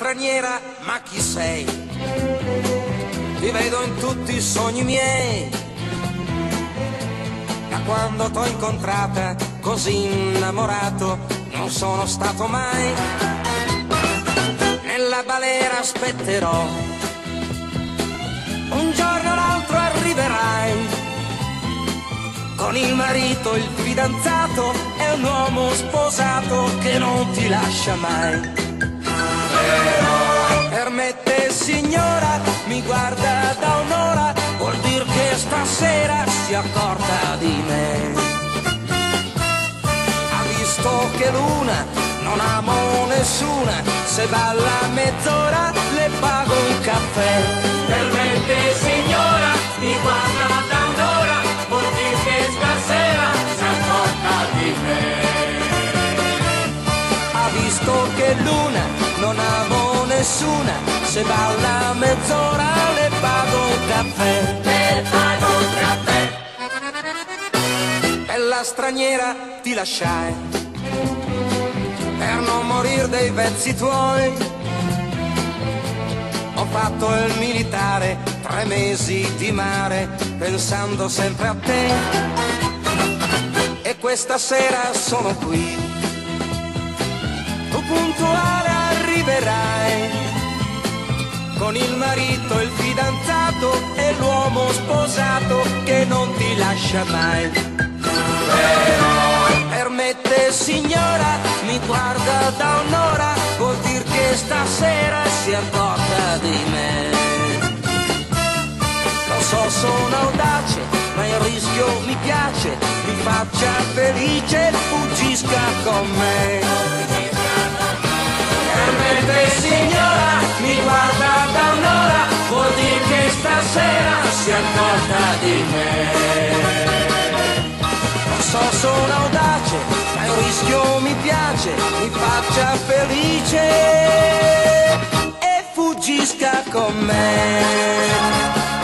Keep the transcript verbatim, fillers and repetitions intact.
straniera, ma chi sei? Ti vedo in tutti i sogni miei, da quando t'ho incontrata così innamorato non sono stato mai. Nella balera aspetterò, un giorno o l'altro arriverai, con il marito, il fidanzato, è un uomo sposato che non ti lascia mai. Però permette signora, mi guarda da un'ora, vuol dir che stasera si è accorta di me. Ha visto che l'una non amo nessuna, se balla mezz'ora le pago un caffè. Permette signora, mi guarda da un'ora, vuol dir che stasera si accorta di me. Ha visto che l'una non amo nessuna, se balla mezz'ora le pago un caffè. Le pago un caffè. Bella straniera ti lasciai per non morir dei vezzi tuoi. Ho fatto il militare, tre mesi di mare, pensando sempre a te. E questa sera sono qui, tu puntuale arriverai, con il marito, il fidanzato e l'uomo sposato che non ti lascia mai. Però permette signora, mi guarda da un'ora, vuol dir che stasera si accorta di me. Lo so, sono audace, ma il rischio mi piace, mi faccia felice, fuggisca con me. Permette signora, mi guarda da un'ora, vuol dir che stasera si è accorta di me. Lo so, sono audace, ma il rischio mi piace, mi faccia felice e fuggisca con me.